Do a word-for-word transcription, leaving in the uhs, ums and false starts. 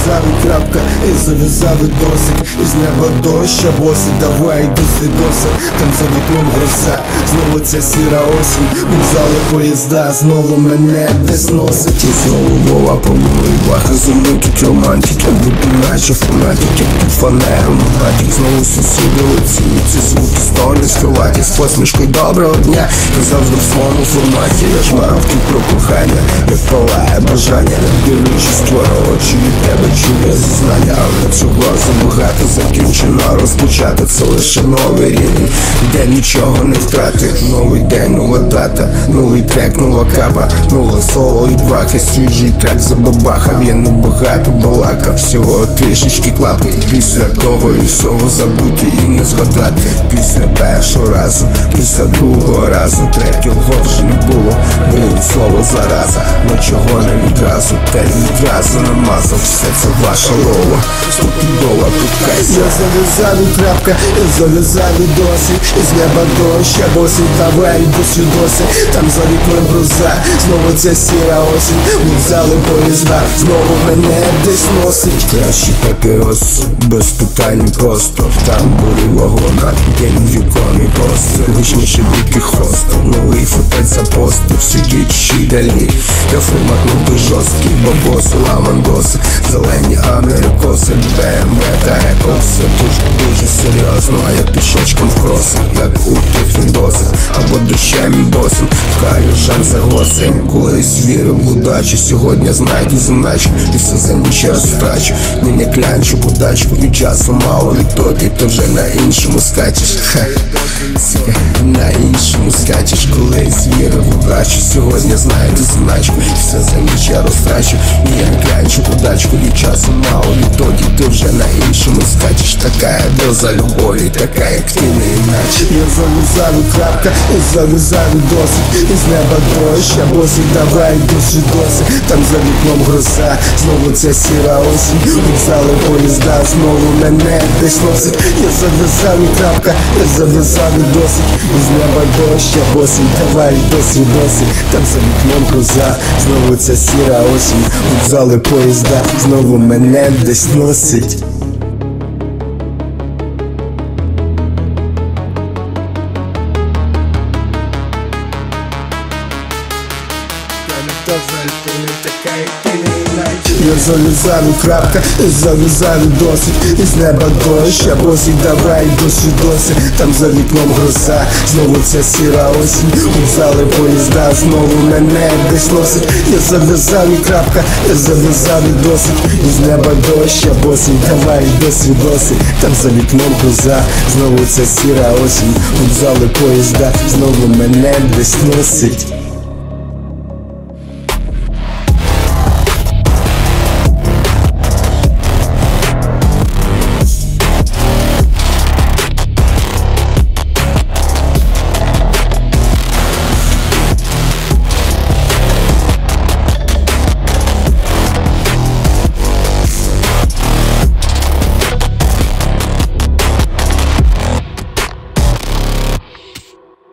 зав'язали крапка, і зав'язали досить. Із неба дощ, а боси, давай досить досить. Там за вікном гроза, знову ця сіра осінь. Вокзали, поїзда, знову мене десь носить. І знову Вова помилуй ваха, зі мною тут романтики. Буду наче фанатики, під фанером братик. Знову сусіди оцінюють ці звуки, сторони скриваті. З посмішкою доброго дня, як завжди в своєму форматі. Я ж марав тут про кохання, як палає бажання. Не дивлячись твої очі, від тебе чує зізнання. Але цього забагато, закінчено розпочати. Це лише новий рівень, де нічого не втрати. Новий день, нова дата, новий трек, нова капа, нове соло і баки. Свіжий трек забабахав, я небагато балакав. Всього трішечки клапки, після того і всього забути і не згадати. Після першого разу, після другого разу, третього вже не було. Було слово зараза, но чого не відразу, та й відразу намазав. Все це ваша лова, стопудова пукайся. Я зав'язав і крапка, я зав'язав і досить. Із неба дощ, а босий, давай досі досі. Там за вікном гроза, знову ця сіра осінь. Вокзали, поїзда, знову мене десь носить. Краще папірос, без питань просто. Там були вагона, день в віконі просто. Гучніше дикий хостел, новий фотель за постів. Сидіть ще далі, я форматнутий жорсткий бабос, ламандоси. Зелені америкоси, БМВ та екоси. Дуже, дуже серйозно, а я пішечком в кросах, як у тих відосах, або дощем і босом. Вкаю жан за госень, колись вірив в удачу. Сьогодні знайду земначку, і все землю ще раз втрачу. Не не клянчу подачку, і часу мало відтоді. Ти вже на іншому скачеш, ха, на іншому скачеш. Колись вірив в удачу, сьогодні знайду земначку, і все землю ще раз втрачу. Не не клянчу подачку, і часу мало відтоді. Ти вже на іншому скачеш. Така доза любові, така як ти не іначе. Я зав'язав і крапка, і зав'язав і досить. Із неба дощ, а босий, давай досі досі. Там за вікном гроза, знову ця сіра осінь. Вокзали, поїзда, знову мене десь носить. Я зав'язав і крапка, я зав'язав і досить. Із неба дощ, а босий, давай досі досі. Там за вікном гроза, знову ця сіра осінь. Вокзали, поїзда, знову мене десь носить. Я зав'язав і крапка, і зав'язав і досить. Із неба дощ, а босий, давай досі досі. Там за вікном гроза, знову ця сіра осінь. Вокзали, поїзда, знову мене десь носить. Я зав'язав і крапка, я зав'язав і досить. Із неба дощ, а босий, давай досі досі. Там за вікном гроза, знову ця сіра осінь. Вокзали, поїзда, знову мене десь носить.